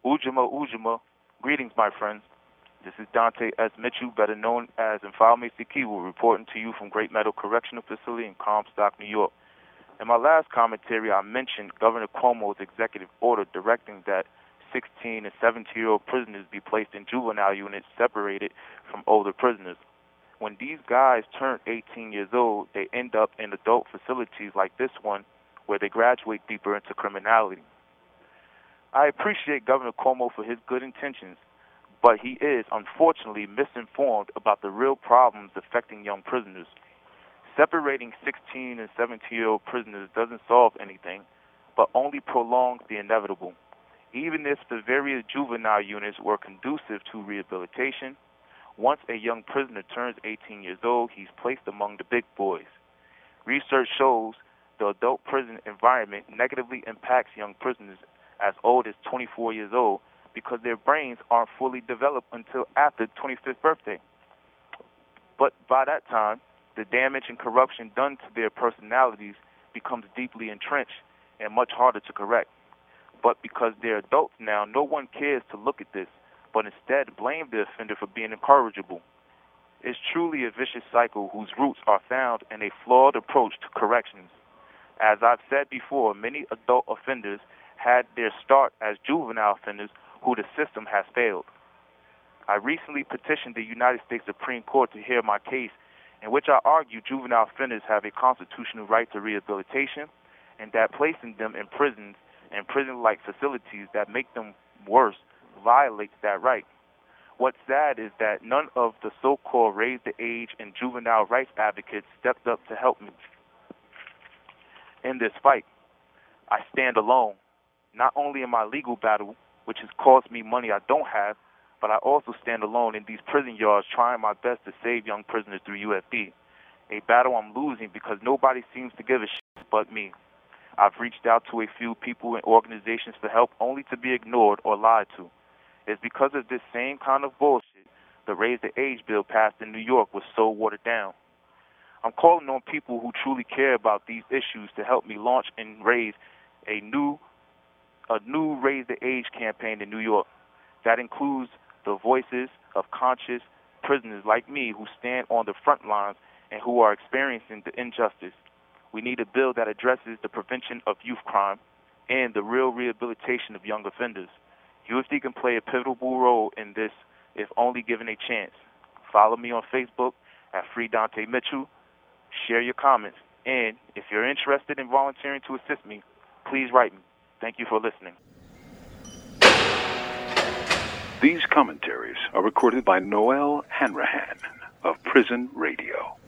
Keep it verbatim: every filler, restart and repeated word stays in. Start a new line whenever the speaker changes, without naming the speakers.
Ujima Ujima, greetings, my friends. This is Dante S. Mitchell, better known as Infalme Sikiwu, reporting to you from Great Meadow Correctional Facility in Comstock, New York. In my last commentary, I mentioned Governor Cuomo's executive order directing that sixteen and seventeen-year-old prisoners be placed in juvenile units separated from older prisoners. When these guys turn eighteen years old, they end up in adult facilities like this one, where they graduate deeper into criminality. I appreciate Governor Cuomo for his good intentions, but he is, unfortunately, misinformed about the real problems affecting young prisoners. Separating sixteen and seventeen-year-old prisoners doesn't solve anything, but only prolongs the inevitable. Even if the various juvenile units were conducive to rehabilitation, once a young prisoner turns eighteen years old, he's placed among the big boys. Research shows the adult prison environment negatively impacts young prisoners as old as twenty-four years old because their brains aren't fully developed until after twenty-fifth birthday. But by that time, the damage and corruption done to their personalities becomes deeply entrenched and much harder to correct. But because they're adults now, no one cares to look at this, but instead blame the offender for being incorrigible. It's truly a vicious cycle whose roots are found in a flawed approach to corrections. As I've said before, many adult offenders had their start as juvenile offenders who the system has failed. I recently petitioned the United States Supreme Court to hear my case, in which I argue juvenile offenders have a constitutional right to rehabilitation and that placing them in prisons and prison-like facilities that make them worse violates that right. What's sad is that none of the so-called raise the age and juvenile rights advocates stepped up to help me. In this fight, I stand alone, not only in my legal battle, which has cost me money I don't have, but I also stand alone in these prison yards trying my best to save young prisoners through U F D, a battle I'm losing because nobody seems to give a shit but me. I've reached out to a few people and organizations for help only to be ignored or lied to. It's because of this same kind of bullshit the Raise the Age bill passed in New York was so watered down. I'm calling on people who truly care about these issues to help me launch and raise a new a new Raise the Age campaign in New York. That includes the voices of conscious prisoners like me who stand on the front lines and who are experiencing the injustice. We need a bill that addresses the prevention of youth crime and the real rehabilitation of young offenders. U F D can play a pivotal role in this if only given a chance. Follow me on Facebook at Free Dante Mitchell. Share your comments. And if you're interested in volunteering to assist me, please write me. Thank you for listening.
These commentaries are recorded by Noel Hanrahan of Prison Radio.